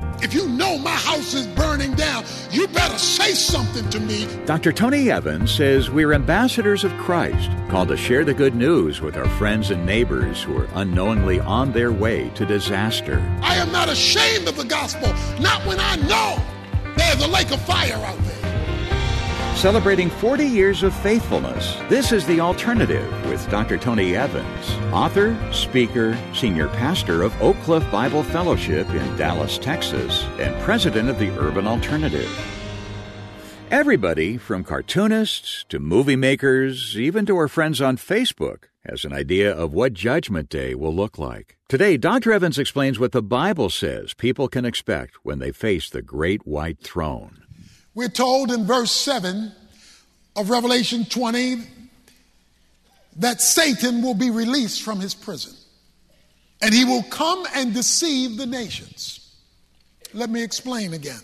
If you know my house is burning down, you better say something to me. Dr. Tony Evans says we're ambassadors of Christ, called to share the good news with our friends and neighbors who are unknowingly on their way to disaster. I am not ashamed of the gospel, not when I know there's a lake of fire out there. Celebrating 40 years of faithfulness, this is The Alternative with Dr. Tony Evans, author, speaker, senior pastor of Oak Cliff Bible Fellowship in Dallas, Texas, and president of the Urban Alternative. Everybody from cartoonists to movie makers, even to our friends on Facebook, has an idea of what Judgment Day will look like. Today, Dr. Evans explains what the Bible says people can expect when they face the great white throne. We're told in verse 7 of Revelation 20 that Satan will be released from his prison and he will come and deceive the nations. Let me explain again.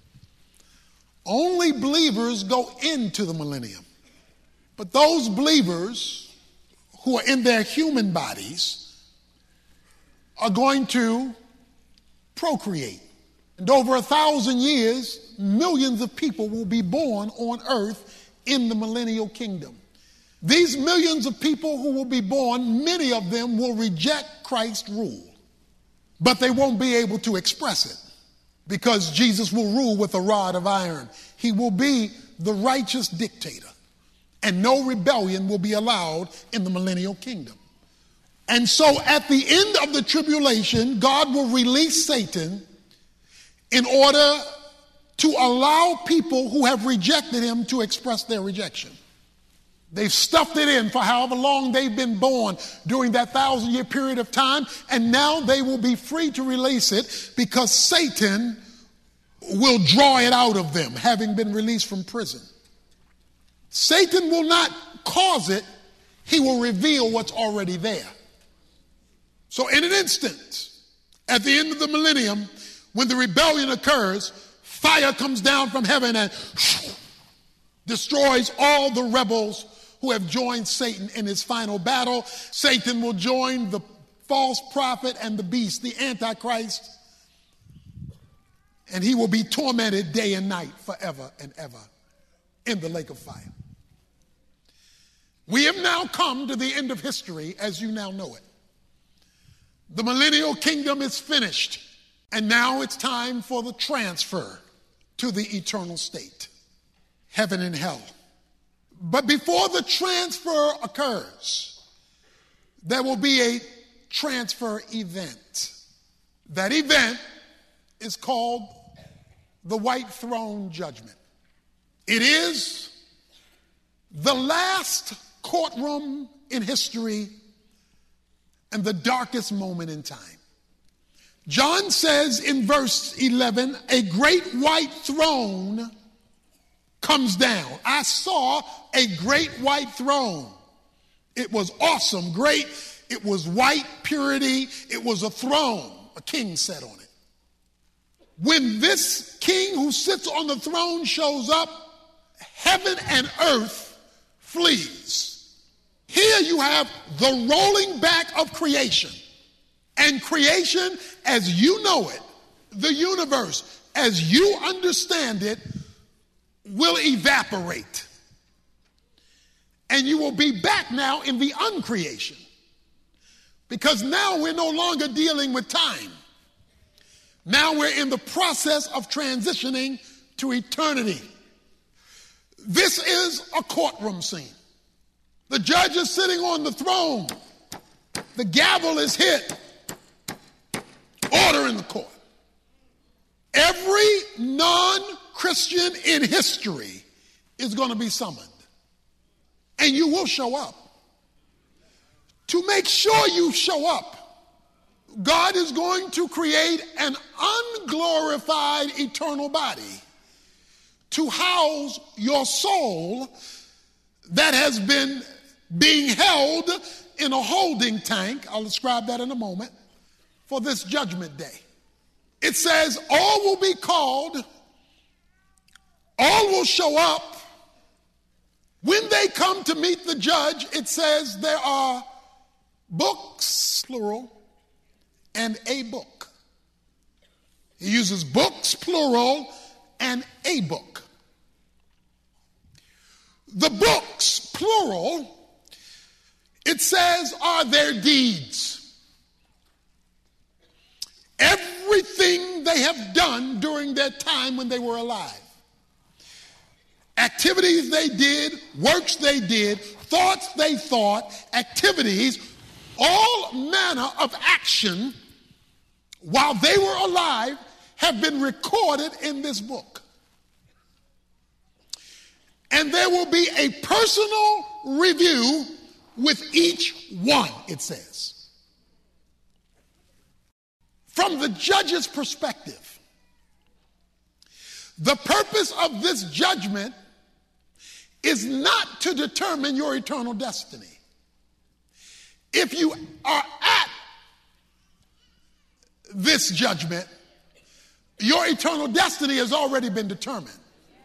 Only believers go into the millennium, but those believers who are in their human bodies are going to procreate. And over 1,000 years, millions of people will be born on earth in the millennial kingdom. These millions of people who will be born, many of them will reject Christ's rule, but they won't be able to express it because Jesus will rule with a rod of iron. He will be the righteous dictator, and no rebellion will be allowed in the millennial kingdom. And so at the end of the tribulation, God will release Satan in order to allow people who have rejected him to express their rejection. They've stuffed it in for however long they've been born during that 1,000-year period of time, and now they will be free to release it because Satan will draw it out of them, having been released from prison. Satan will not cause it, he will reveal what's already there. So in an instant, at the end of the millennium, when the rebellion occurs, fire comes down from heaven and destroys all the rebels who have joined Satan in his final battle. Satan will join the false prophet and the beast, the Antichrist, and he will be tormented day and night forever and ever in the lake of fire. We have now come to the end of history as you now know it. The millennial kingdom is finished. And now it's time for the transfer to the eternal state, heaven and hell. But before the transfer occurs, there will be a transfer event. That event is called the White Throne Judgment. It is the last courtroom in history and the darkest moment in time. John says in verse 11, a great white throne comes down. I saw a great white throne. It was awesome, great. It was white, purity. It was a throne. A king sat on it. When this king who sits on the throne shows up, heaven and earth flees. Here you have the rolling back of creation. And creation, as you know it, the universe, as you understand it, will evaporate. And you will be back now in the uncreation. Because now we're no longer dealing with time. Now we're in the process of transitioning to eternity. This is a courtroom scene. The judge is sitting on the throne. The gavel is hit. Order in the court. Every non-Christian in history is going to be summoned. And you will show up. To make sure you show up, God is going to create an unglorified eternal body to house your soul that has been being held in a holding tank. I'll describe that in a moment. For this judgment day. It says all will be called, all will show up. When they come to meet the judge, it says there are books, plural, and a book. He uses books, plural, and a book. The books, plural, it says are their deeds. Everything they have done during their time when they were alive. Activities they did, works they did, thoughts they thought, activities, all manner of action while they were alive have been recorded in this book. And there will be a personal review with each one, it says. From the judge's perspective, the purpose of this judgment is not to determine your eternal destiny. If you are at this judgment, your eternal destiny has already been determined.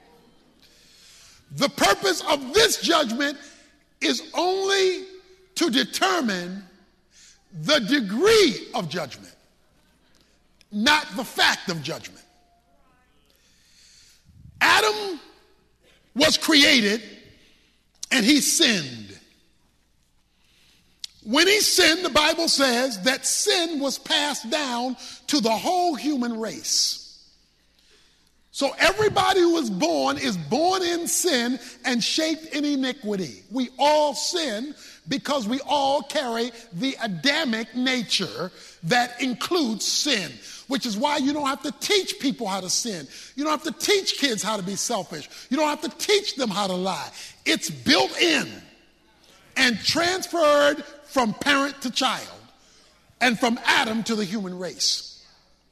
The purpose of this judgment is only to determine the degree of judgment, not the fact of judgment. Adam was created and he sinned. When he sinned, the Bible says that sin was passed down to the whole human race. So everybody who is born in sin and shaped in iniquity. We all sin because we all carry the Adamic nature that includes sin, which is why you don't have to teach people how to sin. You don't have to teach kids how to be selfish. You don't have to teach them how to lie. It's built in and transferred from parent to child and from Adam to the human race.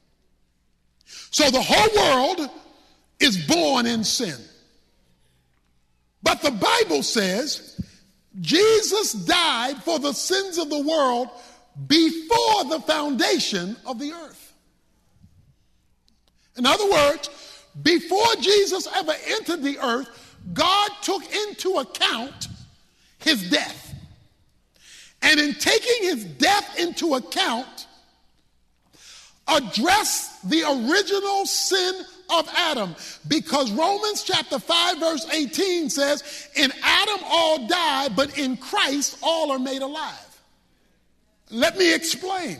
So the whole world is born in sin. But the Bible says Jesus died for the sins of the world before the foundation of the earth. In other words, before Jesus ever entered the earth, God took into account his death. And in taking his death into account, addressed the original sin of Adam, because Romans chapter 5 verse 18 says, in Adam all die, but in Christ all are made alive. Let me explain.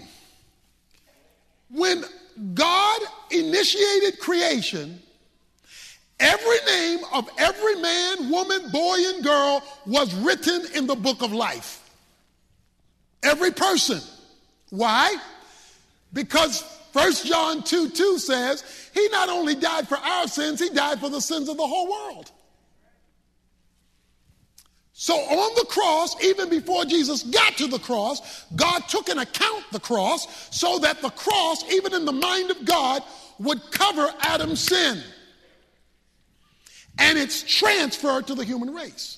When God initiated creation, every name of every man, woman, boy, and girl was written in the book of life. Every person. Why? Because 1 John 2:2 says, he not only died for our sins, he died for the sins of the whole world. So on the cross, even before Jesus got to the cross, God took into account the cross so that the cross, even in the mind of God, would cover Adam's sin. And it's transferred to the human race.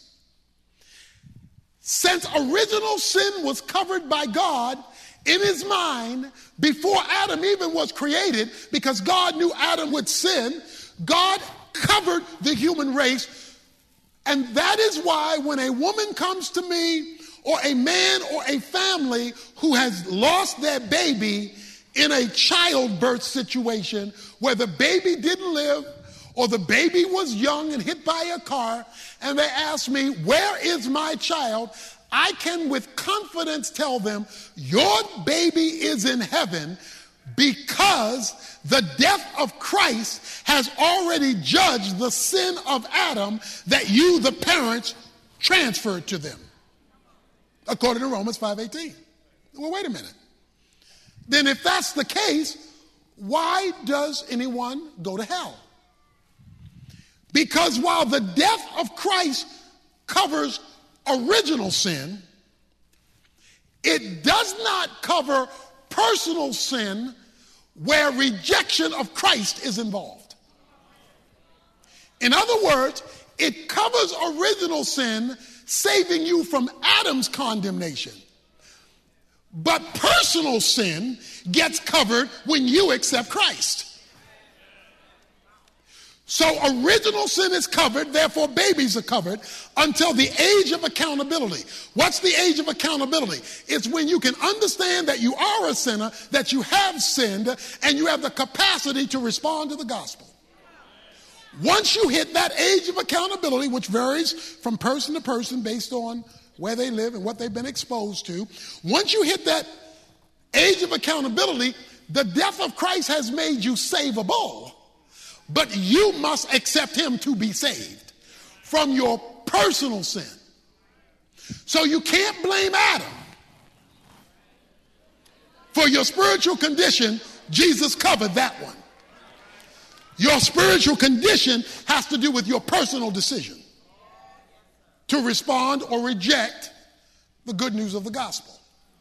Since original sin was covered by God in his mind before Adam even was created, because God knew Adam would sin, God covered the human race. And that is why when a woman comes to me, or a man or a family who has lost their baby in a childbirth situation where the baby didn't live, or the baby was young and hit by a car, and they ask me, where is my child? I can with confidence tell them, your baby is in heaven, because the death of Christ has already judged the sin of Adam that you, the parents, transferred to them, according to Romans 5:18. Well, wait a minute. Then if that's the case, why does anyone go to hell? Because while the death of Christ covers original sin, it does not cover personal sin where rejection of Christ is involved. In other words, it covers original sin, saving you from Adam's condemnation. But personal sin gets covered when you accept Christ. So original sin is covered, therefore babies are covered until the age of accountability. What's the age of accountability? It's when you can understand that you are a sinner, that you have sinned, and you have the capacity to respond to the gospel. Once you hit that age of accountability, which varies from person to person based on where they live and what they've been exposed to, once you hit that age of accountability, the death of Christ has made you savable. But you must accept him to be saved from your personal sin. So you can't blame Adam for your spiritual condition. Jesus covered that one. Your spiritual condition has to do with your personal decision to respond or reject the good news of the gospel.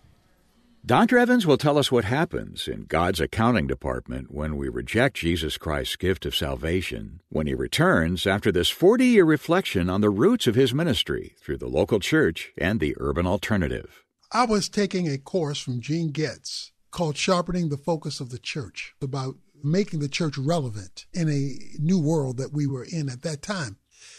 Dr. Evans will tell us what happens in God's accounting department when we reject Jesus Christ's gift of salvation, when he returns after this 40-year reflection on the roots of his ministry through the local church and the urban alternative. I was taking a course from Gene Getz called Sharpening the Focus of the Church, about making the church relevant in a new world that we were in at that time.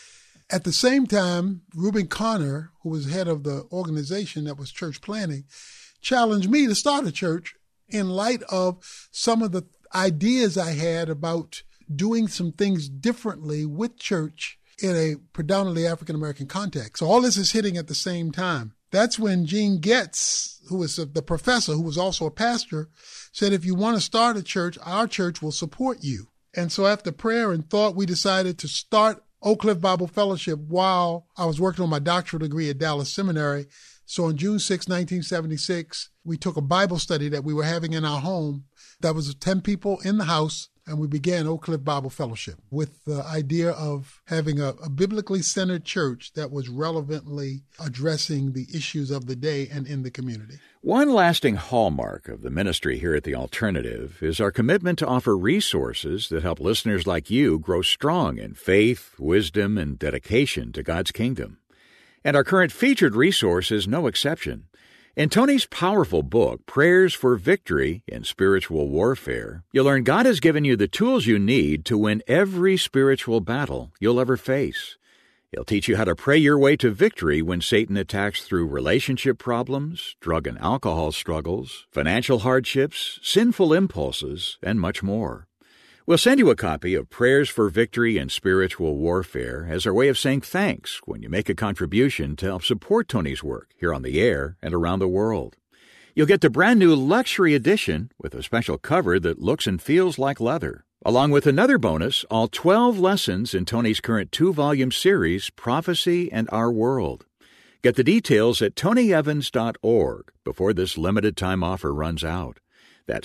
At the same time, Reuben Connor, who was head of the organization that was church planning, challenged me to start a church in light of some of the ideas I had about doing some things differently with church in a predominantly African-American context. So all this is hitting at the same time. That's when Gene Getz, who was the professor, who was also a pastor, said, if you want to start a church, our church will support you. And so after prayer and thought, we decided to start Oak Cliff Bible Fellowship while I was working on my doctoral degree at Dallas Seminary. So on June 6, 1976, we took a Bible study that we were having in our home. That was 10 people in the house, and we began Oak Cliff Bible Fellowship with the idea of having a biblically centered church that was relevantly addressing the issues of the day and in the community. One lasting hallmark of the ministry here at The Alternative is our commitment to offer resources that help listeners like you grow strong in faith, wisdom, and dedication to God's kingdom. And our current featured resource is no exception. In Tony's powerful book, Prayers for Victory in Spiritual Warfare, you'll learn God has given you the tools you need to win every spiritual battle you'll ever face. He'll teach you how to pray your way to victory when Satan attacks through relationship problems, drug and alcohol struggles, financial hardships, sinful impulses, and much more. We'll send you a copy of Prayers for Victory in Spiritual Warfare as our way of saying thanks when you make a contribution to help support Tony's work here on the air and around the world. You'll get the brand new luxury edition with a special cover that looks and feels like leather, along with another bonus, all 12 lessons in Tony's current 2-volume series, Prophecy and Our World. Get the details at tonyevans.org before this limited time offer runs out. That's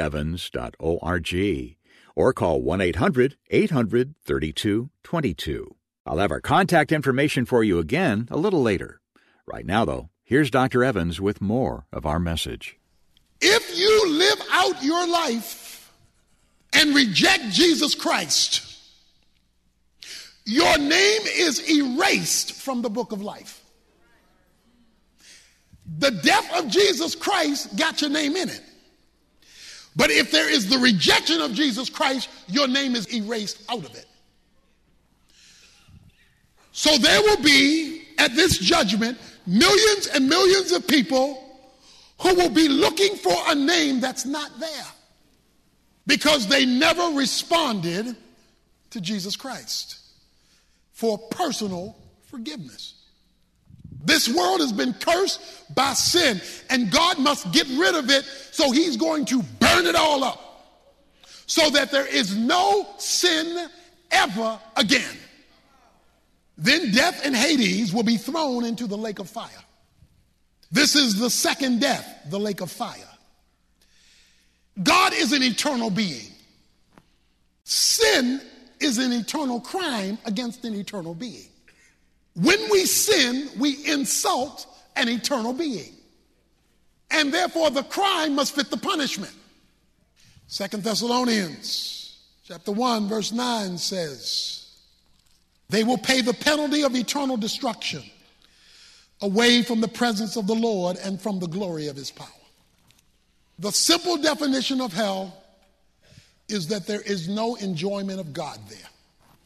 tonyevans.org. Or call 1-800-800-3222. I'll have our contact information for you again a little later. Right now, though, here's Dr. Evans with more of our message. If you live out your life and reject Jesus Christ, your name is erased from the book of life. The death of Jesus Christ got your name in it. But if there is the rejection of Jesus Christ, your name is erased out of it. So there will be, at this judgment, millions and millions of people who will be looking for a name that's not there because they never responded to Jesus Christ for personal forgiveness. This world has been cursed by sin, and God must get rid of it, so he's going to burn it all up so that there is no sin ever again. Then death and Hades will be thrown into the lake of fire. This is the second death, the lake of fire. God is an eternal being. Sin is an eternal crime against an eternal being. When we sin, we insult an eternal being. And therefore, the crime must fit the punishment. 2 Thessalonians chapter 1, verse 9 says, they will pay the penalty of eternal destruction away from the presence of the Lord and from the glory of his power. The simple definition of hell is that there is no enjoyment of God there.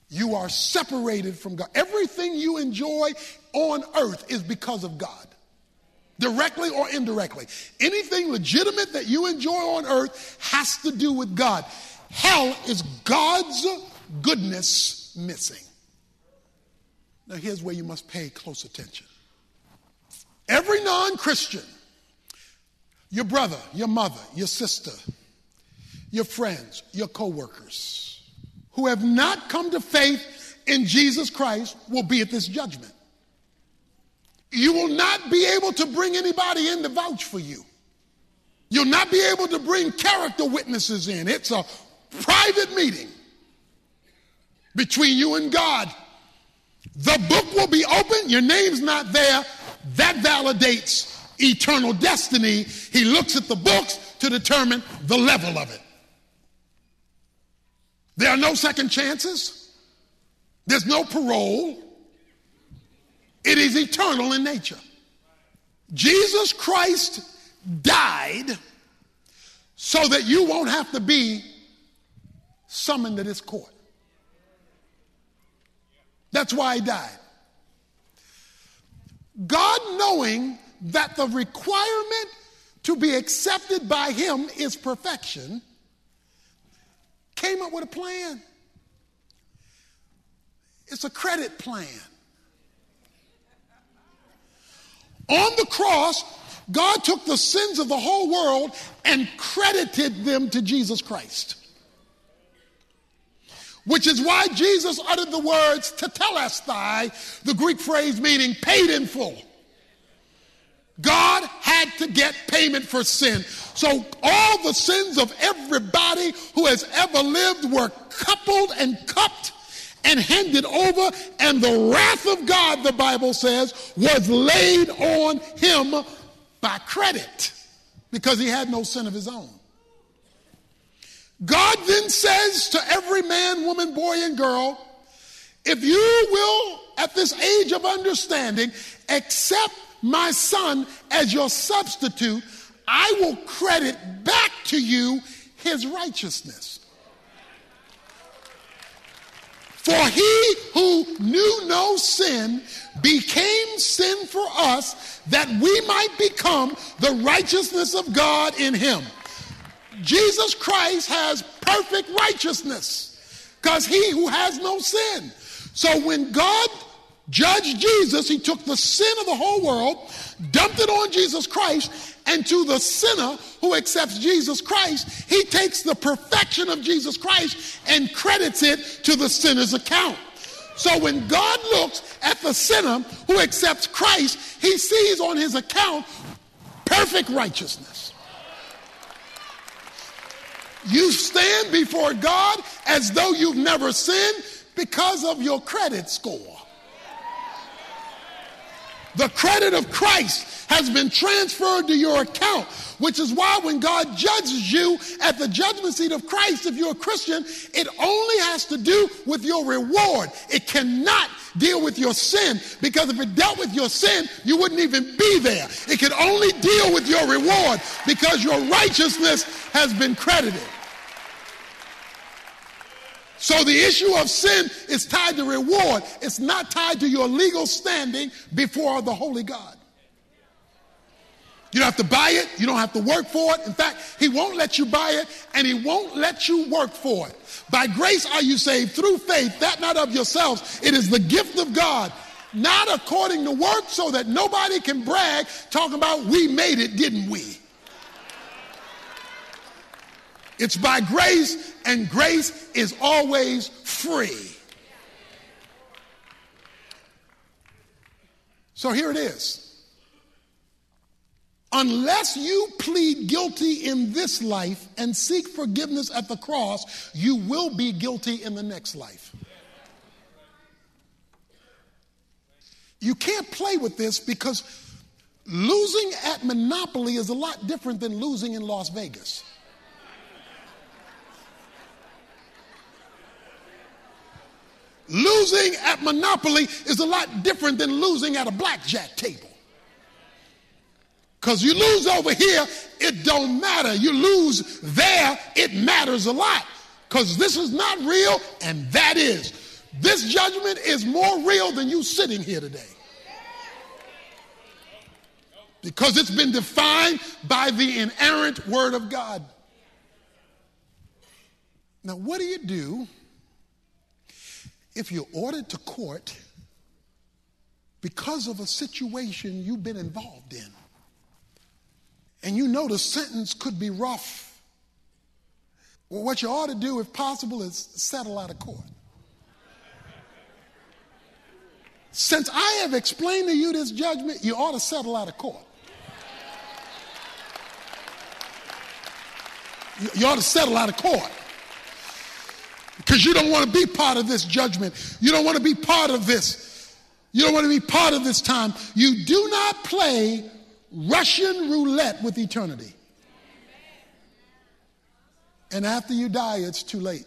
You are separated from God. Everything you enjoy on earth is because of God, directly or indirectly. Anything legitimate that you enjoy on earth has to do with God. Hell is God's goodness missing. Now here's where you must pay close attention. Every non-Christian, your brother, your mother, your sister, your friends, your co-workers, who have not come to faith in Jesus Christ will be at this judgment. You will not be able to bring anybody in to vouch for you. You'll not be able to bring character witnesses in. It's a private meeting between you and God. The book will be open. Your name's not there. That validates eternal destiny. He looks at the books to determine the level of it. There are no second chances. There's no parole. It is eternal in nature. Jesus Christ died so that you won't have to be summoned to this court. That's why he died. God, knowing that the requirement to be accepted by him is perfection, came up with a plan. It's a credit plan. On the cross, God took the sins of the whole world and credited them to Jesus Christ. Which is why Jesus uttered the words tetelestai, the Greek phrase meaning paid in full. God had to get payment for sin. So all the sins of everybody who has ever lived were coupled and cupped and handed over, and the wrath of God, the Bible says, was laid on him by credit because he had no sin of his own. God then says to every man, woman, boy, and girl, if you will, at this age of understanding, accept my son as your substitute, I will credit back to you his righteousness. For he who knew no sin became sin for us, that we might become the righteousness of God in him. Jesus Christ has perfect righteousness because he who has no sin. So when God judged Jesus, he took the sin of the whole world, dumped it on Jesus Christ, and to the sinner who accepts Jesus Christ, he takes the perfection of Jesus Christ and credits it to the sinner's account. So when God looks at the sinner who accepts Christ, he sees on his account perfect righteousness. You stand before God as though you've never sinned because of your credit score. The credit of Christ has been transferred to your account, which is why when God judges you at the judgment seat of Christ, if you're a Christian, it only has to do with your reward. It cannot deal with your sin, because if it dealt with your sin, you wouldn't even be there. It can only deal with your reward because your righteousness has been credited. So the issue of sin is tied to reward. It's not tied to your legal standing before the holy God. You don't have to buy it. You don't have to work for it. In fact, he won't let you buy it, and he won't let you work for it. By grace are you saved through faith, that not of yourselves. It is the gift of God, not according to work, so that nobody can brag, talking about we made it, didn't we? It's by grace, and grace is always free. So here it is. Unless you plead guilty in this life and seek forgiveness at the cross, you will be guilty in the next life. You can't play with this, because losing at Monopoly is a lot different than losing in Las Vegas. Losing at Monopoly is a lot different than losing at a blackjack table. Because you lose over here, it don't matter. You lose there, it matters a lot. Because this is not real, and that is. This judgment is more real than you sitting here today. Because it's been defined by the inerrant Word of God. Now, what do you do if you're ordered to court because of a situation you've been involved in? And you know the sentence could be rough. Well, what you ought to do, if possible, is settle out of court. Since I have explained to you this judgment, you ought to settle out of court. You ought to settle out of court. Because you don't want to be part of this judgment. You don't want to be part of this. You don't want to be part of this time. You do not play Russian roulette with eternity. And after you die, it's too late.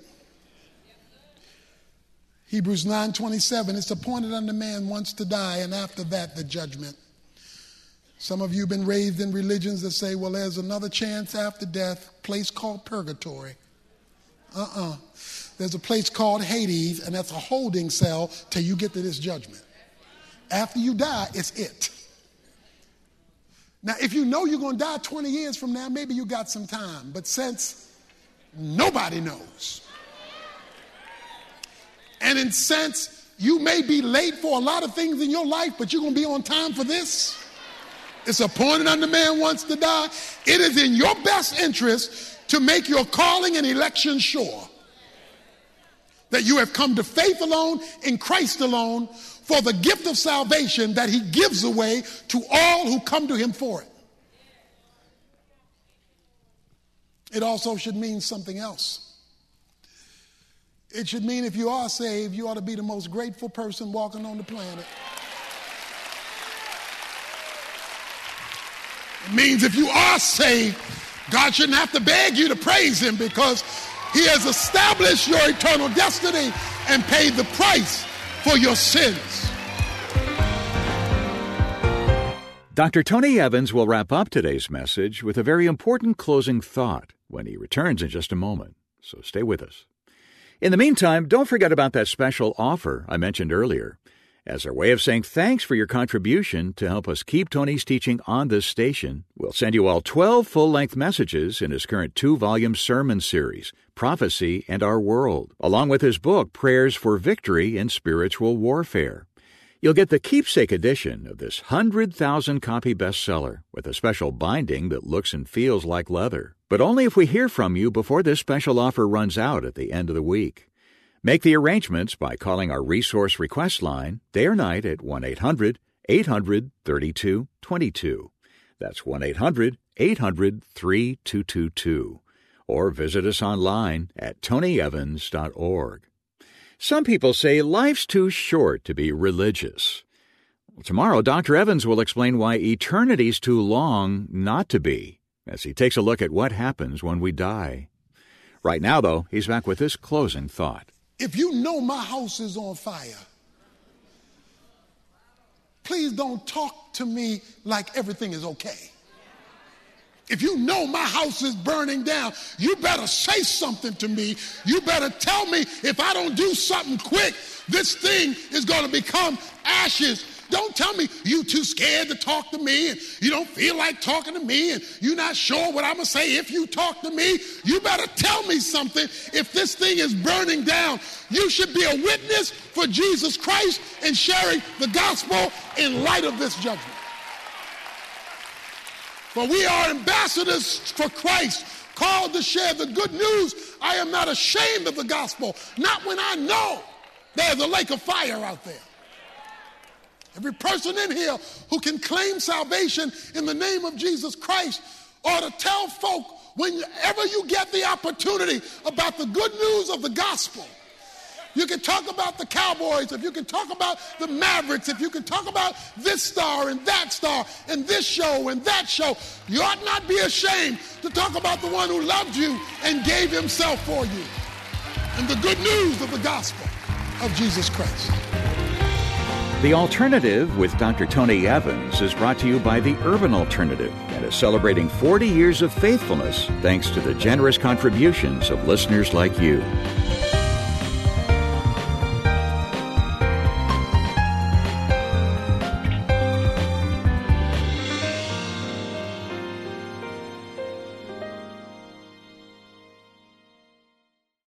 Hebrews 9:27, it's appointed unto man once to die, and after that, the judgment. Some of you have been raised in religions that say, well, there's another chance after death, a place called purgatory. There's a place called Hades, and that's a holding cell till you get to this judgment. After you die, it's it. Now, if you know you're going to die 20 years from now, maybe you got some time. But since nobody knows, and in sense, you may be late for a lot of things in your life, but you're going to be on time for this. It's appointed unto man once to die. It is in your best interest to make your calling and election sure. That you have come to faith alone, in Christ alone, for the gift of salvation that he gives away to all who come to him for it. It also should mean something else. It should mean if you are saved, you ought to be the most grateful person walking on the planet. It means if you are saved, God shouldn't have to beg you to praise him because he has established your eternal destiny and paid the price for your sins. Dr. Tony Evans will wrap up today's message with a very important closing thought when he returns in just a moment, so stay with us. In the meantime, don't forget about that special offer I mentioned earlier. As our way of saying thanks for your contribution to help us keep Tony's teaching on this station, we'll send you all 12 full-length messages in his current 2-volume sermon series, Prophecy and Our World, along with his book, Prayers for Victory in Spiritual Warfare. You'll get the keepsake edition of this 100,000-copy bestseller with a special binding that looks and feels like leather, but only if we hear from you before this special offer runs out at the end of the week. Make the arrangements by calling our resource request line day or night at 1-800-800-3222. That's 1-800-800-3222. Or visit us online at tonyevans.org. Some people say life's too short to be religious. Tomorrow, Dr. Evans will explain why eternity's too long not to be, as he takes a look at what happens when we die. Right now, though, he's back with this closing thought. If you know my house is on fire, please don't talk to me like everything is okay. If you know my house is burning down, you better say something to me. You better tell me if I don't do something quick, this thing is going to become ashes. Don't tell me you too scared to talk to me and you don't feel like talking to me and you're not sure what I'm going to say if you talk to me. You better tell me something. If this thing is burning down, you should be a witness for Jesus Christ and sharing the gospel in light of this judgment. For we are ambassadors for Christ, called to share the good news. I am not ashamed of the gospel, not when I know there's a lake of fire out there. Every person in here who can claim salvation in the name of Jesus Christ ought to tell folk whenever you get the opportunity about the good news of the gospel. You can talk about the Cowboys, if you can talk about the Mavericks, if you can talk about this star and that star and this show and that show. You ought not be ashamed to talk about the one who loved you and gave himself for you. And the good news of the gospel of Jesus Christ. The Alternative with Dr. Tony Evans is brought to you by the Urban Alternative and is celebrating 40 years of faithfulness thanks to the generous contributions of listeners like you.